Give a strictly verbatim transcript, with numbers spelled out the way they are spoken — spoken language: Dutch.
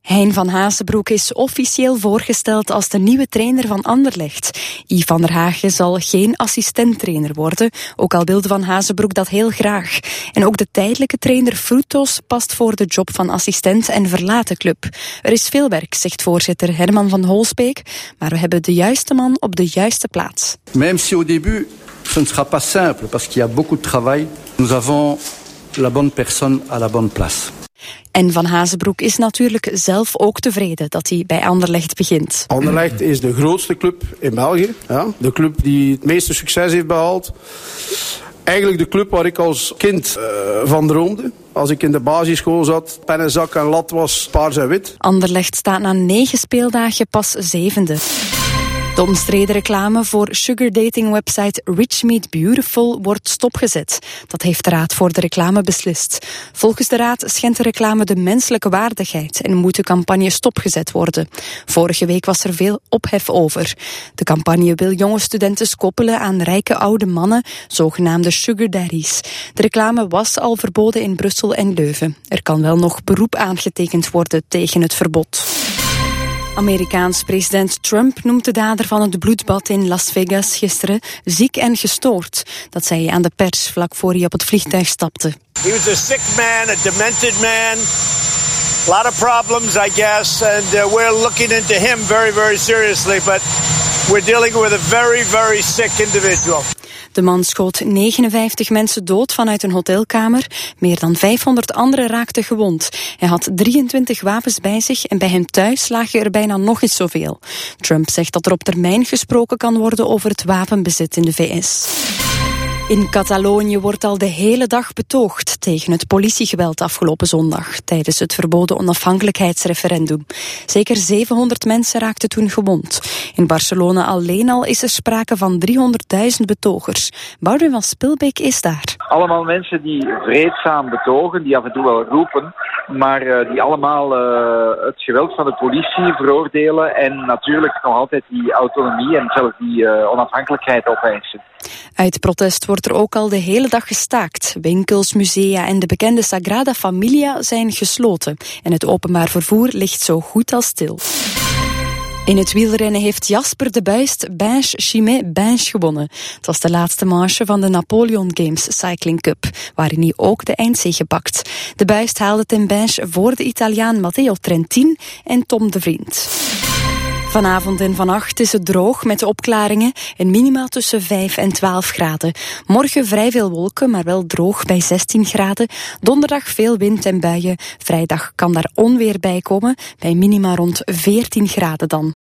Hein van Hazenbroek is officieel voorgesteld als de nieuwe trainer van Anderlecht. Yves van der Hagen zal geen assistent-trainer worden, ook al wilde Van Hazenbroek dat heel graag. En ook de tijdelijke trainer Frutos past voor de job van assistent en verlaat de club. Er is veel werk, zegt voorzitter Herman van Holsbeek, maar we hebben de juiste man op de juiste plaats. Même si au début, ce ne sera pas simple, parce qu'il y a beaucoup de travail, nous avons la bonne personne à la bonne place. En Van Hazenbroek is natuurlijk zelf ook tevreden dat hij bij Anderlecht begint. Anderlecht is de grootste club in België. Ja? De club die het meeste succes heeft behaald. Eigenlijk de club waar ik als kind uh, van droomde. Als ik in de basisschool zat, pen en zak en lat was paars en wit. Anderlecht staat na negen speeldagen pas zevende. De omstreden reclame voor sugardating-website Rich Meet Beautiful wordt stopgezet. Dat heeft de Raad voor de Reclame beslist. Volgens de Raad schendt de reclame de menselijke waardigheid en moet de campagne stopgezet worden. Vorige week was er veel ophef over. De campagne wil jonge studenten koppelen aan rijke oude mannen, zogenaamde sugar daddies. De reclame was al verboden in Brussel en Leuven. Er kan wel nog beroep aangetekend worden tegen het verbod. Amerikaans president Trump noemt de dader van het bloedbad in Las Vegas gisteren ziek en gestoord. Dat zei hij aan de pers vlak voor hij op het vliegtuig stapte. He was a sick man, a demented man. A lot of problems, I guess, and uh, we're looking into him very, very seriously, but we're dealing with a very, very sick individual. De man schoot negenenvijftig mensen dood vanuit een hotelkamer. Meer dan vijfhonderd anderen raakten gewond. Hij had drieëntwintig wapens bij zich en bij hem thuis lagen er bijna nog eens zoveel. Trump zegt dat er op termijn gesproken kan worden over het wapenbezit in de V S. In Catalonië wordt al de hele dag betoogd tegen het politiegeweld afgelopen zondag tijdens het verboden onafhankelijkheidsreferendum. Zeker zevenhonderd mensen raakten toen gewond. In Barcelona alleen al is er sprake van driehonderdduizend betogers. Boudewijn van Spilbeek is daar. Allemaal mensen die vreedzaam betogen, die af en toe wel roepen, maar uh, die allemaal uh, het geweld van de politie veroordelen en natuurlijk nog altijd die autonomie en zelfs die uh, onafhankelijkheid opeisen. Uit protest wordt er ook al de hele dag gestaakt. Winkels, musea en de bekende Sagrada Familia zijn gesloten. En het openbaar vervoer ligt zo goed als stil. In het wielrennen heeft Jasper de Buist Binche-Chimay-Binche gewonnen. Het was de laatste manche van de Napoleon Games Cycling Cup, waarin hij ook de eindzege pakt. De Buist haalde ten Binche voor de Italiaan Matteo Trentin en Tom de Vriend. Vanavond en vannacht is het droog met opklaringen en minima tussen vijf en twaalf graden. Morgen vrij veel wolken, maar wel droog bij zestien graden. Donderdag veel wind en buien. Vrijdag kan daar onweer bij komen, bij minima rond veertien graden dan.